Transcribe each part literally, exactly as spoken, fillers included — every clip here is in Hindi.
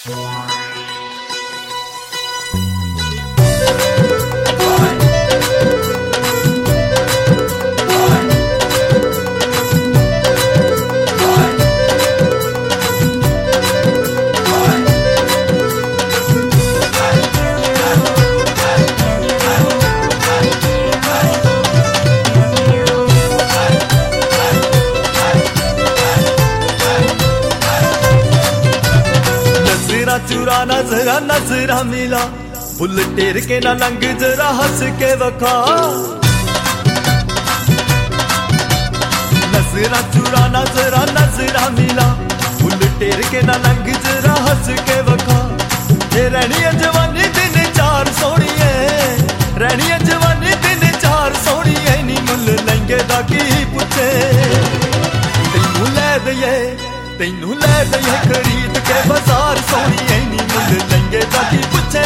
चुरा नजरा नजरा मिला फुल टेर के ना लंग जरा हंस के वखा। नजरा चुरा नजरा नजरा मिला फुल टेर के ना लंग जरा हंस के वखा। ये रहनी जवानी दिन चार सोनी है, रहनी जवानी दिन चार सोनी है। नी मुल लहंगे दा की पुछे तेनू लै दईए तेनू लै दईए खरीद के बाजार सोनी है। नी मुल लहंगे दा की पुछे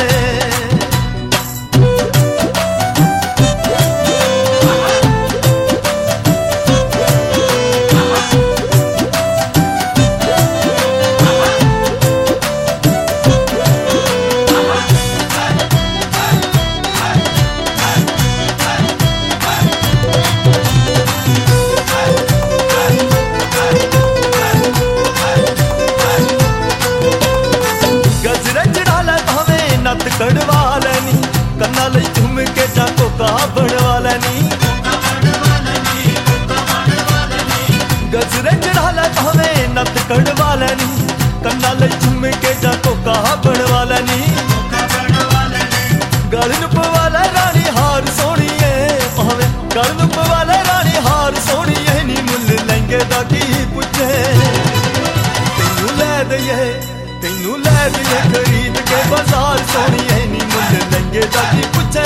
कड़वा लेनी कन्ना लई झूम के जाको का बनवा लेनी। गजरे चढ़ा लै भावें नत कड़वा लेनी कन्ना लई झूम के जाको का बनवा लेनी। गल नु पवाले रानी हार सोनी है भावें गल नु पवाले रानी हार सोनी है। नी मुल लहंगे दा की पुछे तेनू लै दईए तेनू लै दईए खरीद के बाजार सोनी है। नी मुल लहंगे दा की पुछे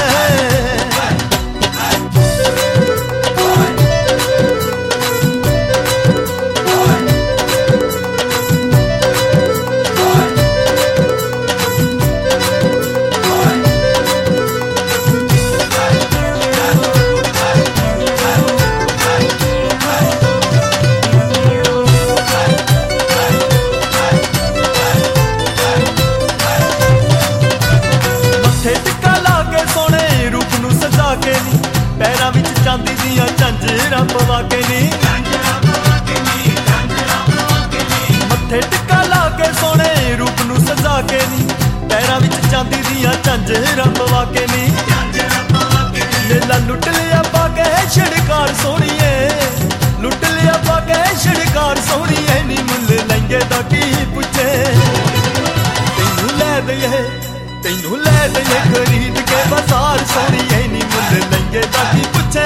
पैरां विच चांदी दियां झांजरां पवा के नी। मत्थे टिक्का ला के सोने रूप नू सजा के नी पैरां विच चांदी दियां झांजरां पवा के नी। लेला लुट लिया पाके छिड़कार सोनिए लुट लिया पाके छिड़कार सोनिए। नी मुल लहंगे दा की पुछे तेनू लै दईए तेनू लै दईए खरीद के बाजार सोनिए। नी मुल लहंगे दा की पुछे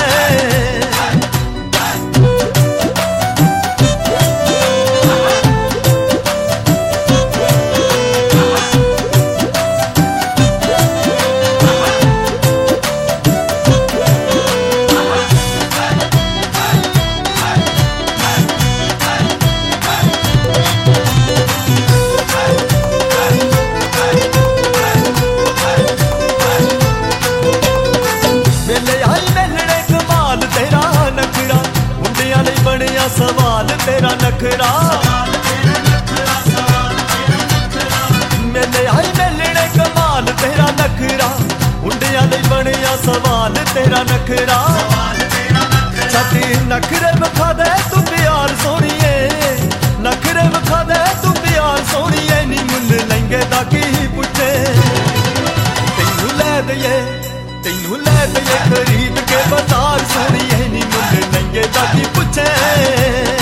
सवाल तेरा नखरा। मेले आई मेलने कमाल तेरा नखरा मुंडिया लई बनिया सवाल तेरा नखरा। छाती नखरे विखा दे तू प्यार सोनिए नखरे विखा दे तू प्यार सोनिए। नी मुल लहंगे दा की पुछे तेनू लै दईए तेनू लै दईए खरीद के बाजार सोनिए। नी मुल लहंगे दा की पुछे